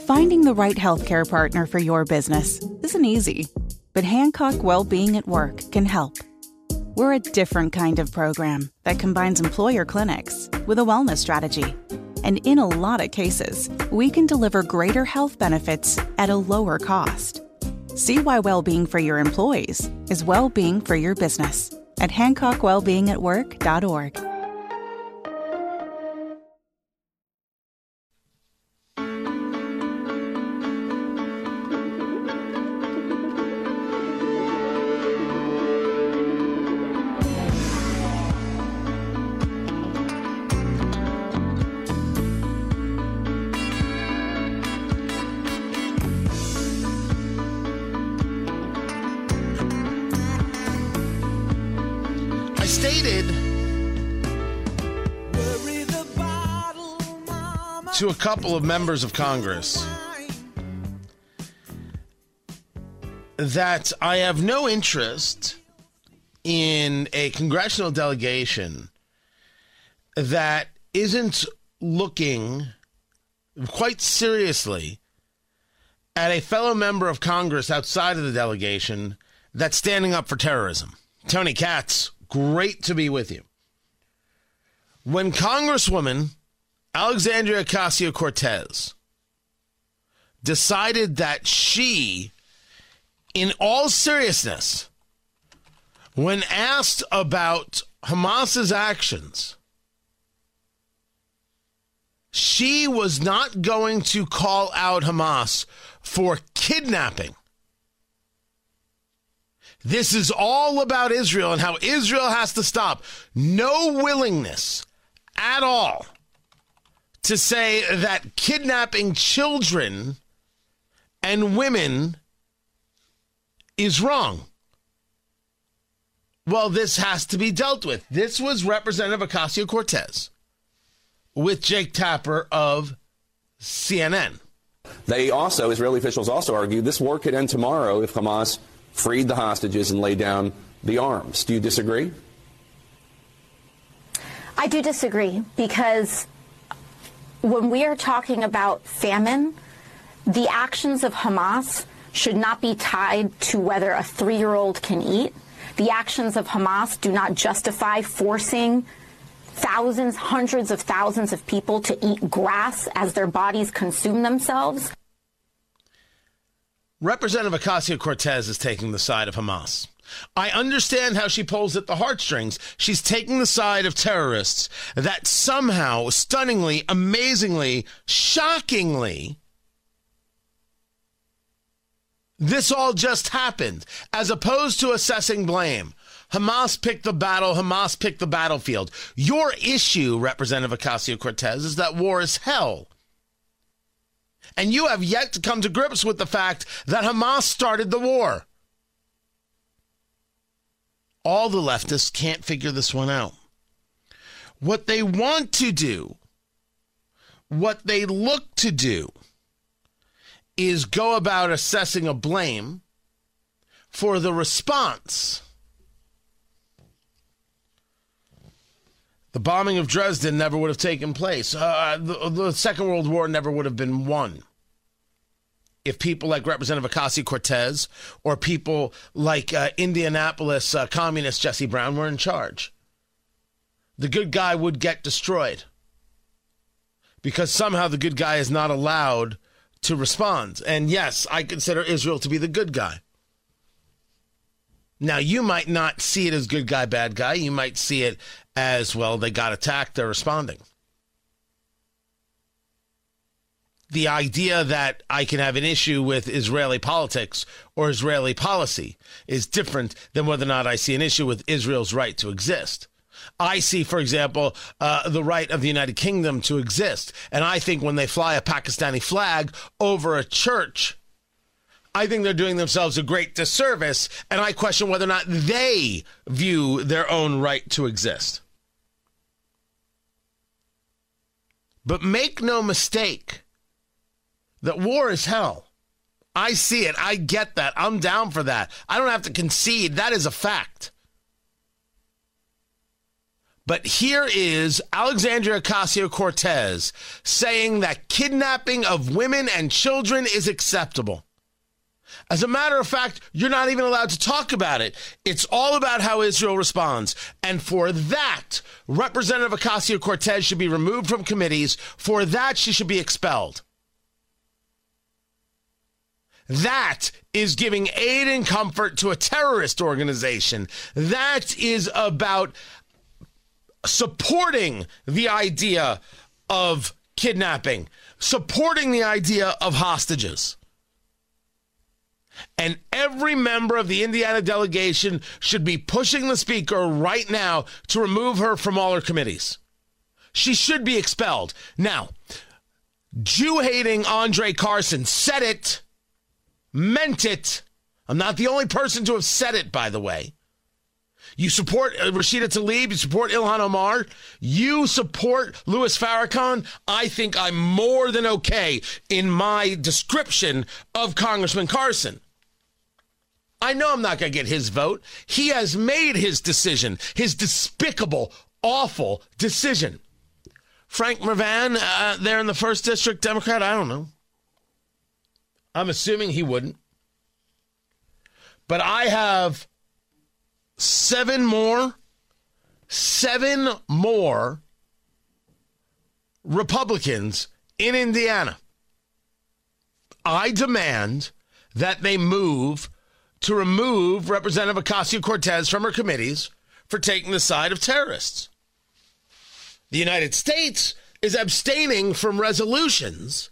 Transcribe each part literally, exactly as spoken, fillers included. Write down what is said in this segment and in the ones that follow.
Finding the right healthcare partner for your business isn't easy, but Hancock Wellbeing at Work can help. We're a different kind of program that combines employer clinics with a wellness strategy. And in a lot of cases, we can deliver greater health benefits at a lower cost. See why well-being for your employees is well-being for your business at hancock wellbeing at work dot org. To a couple of members of Congress that I have no interest in a congressional delegation that isn't looking quite seriously at a fellow member of Congress outside of the delegation that's standing up for terrorism. Tony Katz, great to be with you. When Congresswoman Alexandria Ocasio-Cortez decided that she, in all seriousness, when asked about Hamas's actions, she was not going to call out Hamas for kidnapping. This is all about Israel and how Israel has to stop. No willingness at all to say that kidnapping children and women is wrong. Well, this has to be dealt with. This was Representative Ocasio-Cortez with Jake Tapper of C N N. They also, Israeli officials also argue, this war could end tomorrow if Hamas freed the hostages and laid down the arms. Do you disagree? I do disagree, because when we are talking about famine, the actions of Hamas should not be tied to whether a three-year-old can eat. The actions of Hamas do not justify forcing thousands, hundreds of thousands of people to eat grass as their bodies consume themselves. Representative Ocasio-Cortez is taking the side of Hamas. I understand how she pulls at the heartstrings. She's taking the side of terrorists that somehow, stunningly, amazingly, shockingly, this all just happened, as opposed to assessing blame. Hamas picked the battle. Hamas picked the battlefield. Your issue, Representative Ocasio-Cortez, is that war is hell. And you have yet to come to grips with the fact that Hamas started the war. All the leftists can't figure this one out. What they want to do, what they look to do, is go about assessing a blame for the response. The bombing of Dresden never would have taken place. Uh, the, the Second World War never would have been won if people like Representative Ocasio-Cortez or people like uh, Indianapolis uh, communist Jesse Brown were in charge. The good guy would get destroyed because somehow the good guy is not allowed to respond. And yes, I consider Israel to be the good guy. Now, you might not see it as good guy, bad guy. You might see it as, well, they got attacked, they're responding. The idea that I can have an issue with Israeli politics or Israeli policy is different than whether or not I see an issue with Israel's right to exist. I see, for example, uh, the right of the United Kingdom to exist. And I think when they fly a Pakistani flag over a church, I think they're doing themselves a great disservice. And I question whether or not they view their own right to exist. But make no mistake that war is hell. I see it. I get that. I'm down for that. I don't have to concede. That is a fact. But here is Alexandria Ocasio-Cortez saying that kidnapping of women and children is acceptable. As a matter of fact, you're not even allowed to talk about it. It's all about how Israel responds. And for that, Representative Ocasio-Cortez should be removed from committees. For that, she should be expelled. That is giving aid and comfort to a terrorist organization. That is about supporting the idea of kidnapping, supporting the idea of hostages. And every member of the Indiana delegation should be pushing the speaker right now to remove her from all her committees. She should be expelled. Now, Jew-hating Andre Carson said it, meant it. I'm not the only person to have said it, by the way. You support Rashida Tlaib, you support Ilhan Omar, you support Louis Farrakhan. I think I'm more than okay in my description of Congressman Carson. I know I'm not going to get his vote. He has made his decision, his despicable, awful decision. Frank Mrvan, uh, there in the first District, Democrat, I don't know. I'm assuming he wouldn't. But I have seven more, seven more Republicans in Indiana. I demand that they move to remove Representative Ocasio-Cortez from her committees for taking the side of terrorists. The United States is abstaining from resolutions.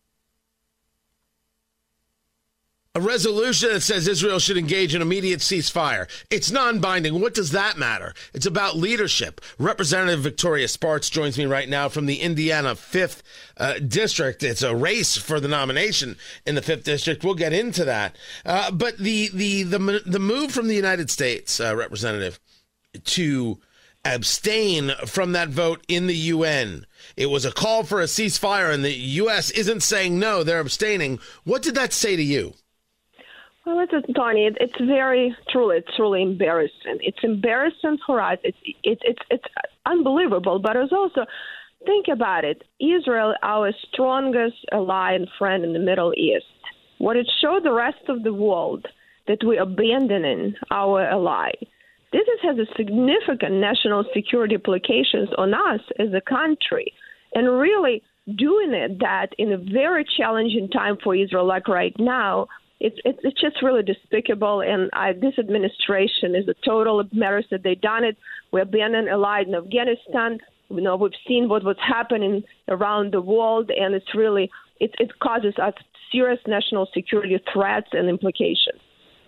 A resolution that says Israel should engage in immediate ceasefire. It's non-binding. What does that matter? It's about leadership. Representative Victoria Spartz joins me right now from the Indiana fifth uh, District. It's a race for the nomination in the fifth District. We'll get into that. Uh, but the, the, the, the move from the United States, uh, Representative, to abstain from that vote in the U N. It was a call for a ceasefire, and the U S isn't saying no, they're abstaining. What did that say to you? Well, it's Tony. It's very truly, it's truly embarrassing. It's embarrassing for us. It's it's it's it's unbelievable. But it's also, think about it. Israel, our strongest ally and friend in the Middle East. What it showed the rest of the world that we're abandoning our ally. This has a significant national security implications on us as a country, and really doing it that in a very challenging time for Israel, like right now. It's, it's it's just really despicable, and I, this administration is a total embarrassment that they've done it. We abandoned allied in Afghanistan. You know, we've seen what was happening around the world, and it's really it, it causes us serious national security threats and implications.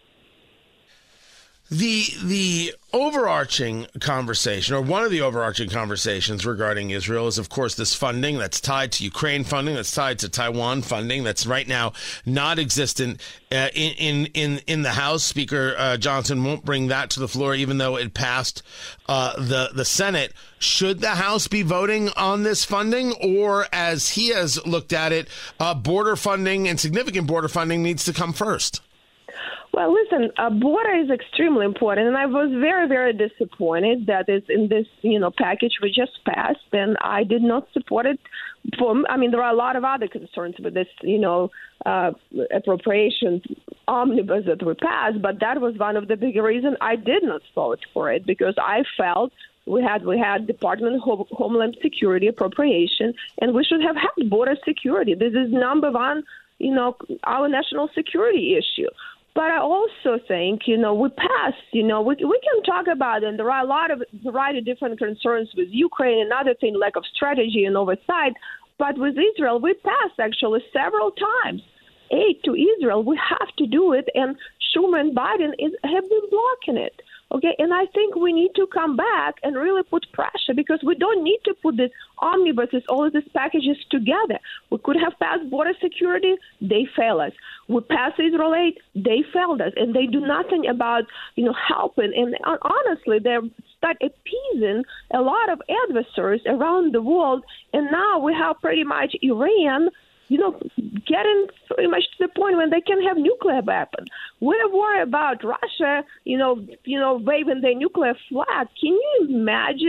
The the overarching conversation, or one of the overarching conversations regarding Israel, is, of course, this funding that's tied to Ukraine funding, that's tied to Taiwan funding, that's right now not existent uh, in, in in in the House. Speaker uh, Johnson won't bring that to the floor, even though it passed uh, the the Senate. Should the House be voting on this funding, or, as he has looked at it, uh, border funding and significant border funding needs to come first? Well, listen, uh, border is extremely important, and I was very, very disappointed that it's in this, you know, package we just passed, and I did not support it. For, I mean, there are a lot of other concerns with this, you know, uh, appropriation omnibus that we passed, but that was one of the big reasons I did not vote for it, because I felt we had we had Department of Homeland Security appropriation, and we should have had border security. This is number one, you know, our national security issue. But I also think, you know, we passed, you know, we we can talk about it, and there are a lot of variety of different concerns with Ukraine, another thing, lack of strategy and oversight. But with Israel, we passed actually several times aid to Israel. We have to do it, and Schumer and Biden is, have been blocking it. Okay, and I think we need to come back and really put pressure, because we don't need to put this omnibuses, all of these packages together. We could have passed border security, they fail us. We passed Israel aid, they failed us, and they do nothing about, you know, helping. And honestly, they start appeasing a lot of adversaries around the world, and now we have pretty much Iran, you know, getting pretty much to the point when they can have nuclear weapons. We don't worry about Russia, you know, you know, waving their nuclear flag. Can you imagine,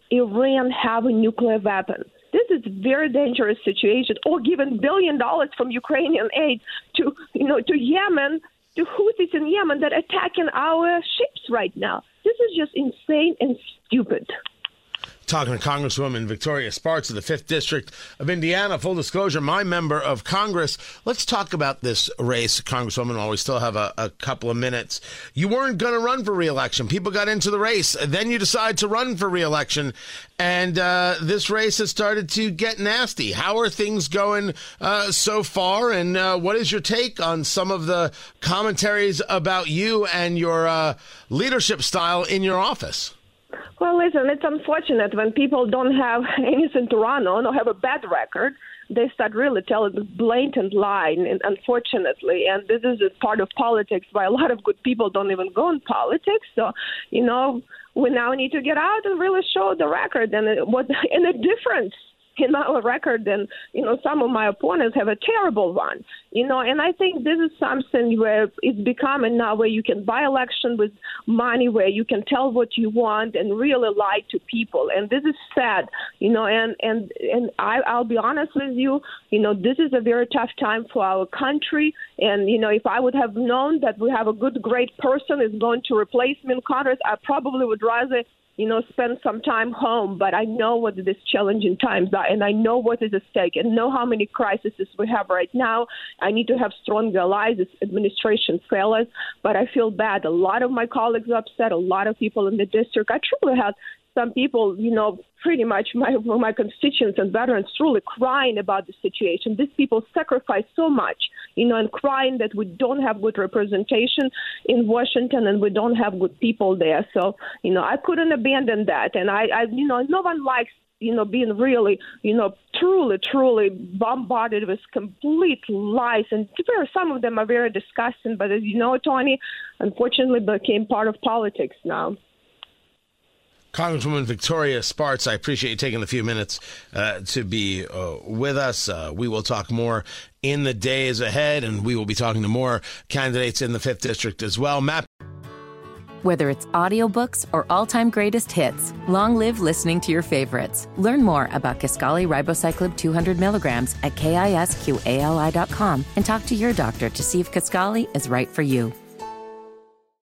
Iran have a nuclear weapon. This is a very dangerous situation. Or giving billion dollars from Ukrainian aid to, you know, to Yemen, to Houthis in Yemen that are attacking our ships right now. This is just insane and stupid. Talking to Congresswoman Victoria Spartz of the fifth District of Indiana. Full disclosure, my member of Congress. Let's talk about this race, Congresswoman, while we still have a, a couple of minutes. You weren't going to run for re-election. People got into the race. Then you decide to run for re-election. And uh, this race has started to get nasty. How are things going uh, so far? And uh, what is your take on some of the commentaries about you and your uh, leadership style in your office? Well, listen, it's unfortunate when people don't have anything to run on or have a bad record. They start really telling a blatant lie, and unfortunately. And this is a part of politics why a lot of good people don't even go in politics. So, you know, we now need to get out and really show the record and what and the difference in our record than, you know, some of my opponents have a terrible one, you know, and I think this is something where it's becoming now where you can buy election with money, where you can tell what you want and really lie to people. And this is sad, you know, and, and, and I, I'll be honest with you, you know, this is a very tough time for our country. And, you know, if I would have known that we have a good, great person is going to replace me in Congress, I probably would rather you know, spend some time home, but I know what these challenging times are, and I know what is at stake, and know how many crises we have right now. I need to have strong allies. This administration failed us, but I feel bad. A lot of my colleagues are upset, a lot of people in the district. I truly had some people, you know, pretty much my my constituents and veterans truly crying about the situation. These people sacrifice so much, you know, and crying that we don't have good representation in Washington and we don't have good people there. So, you know, I couldn't abandon that. And I, I you know, no one likes, you know, being really, you know, truly, truly bombarded with complete lies. And some of them are very disgusting. But as you know, Tony, unfortunately became part of politics now. Congresswoman Victoria Spartz, I appreciate you taking a few minutes uh, to be uh, with us. Uh, we will talk more in the days ahead, and we will be talking to more candidates in the fifth District as well. Matt. Whether it's audiobooks or all-time greatest hits, long live listening to your favorites. Learn more about Kisqali Ribociclib two hundred milligrams at kisqali dot com and talk to your doctor to see if Kisqali is right for you.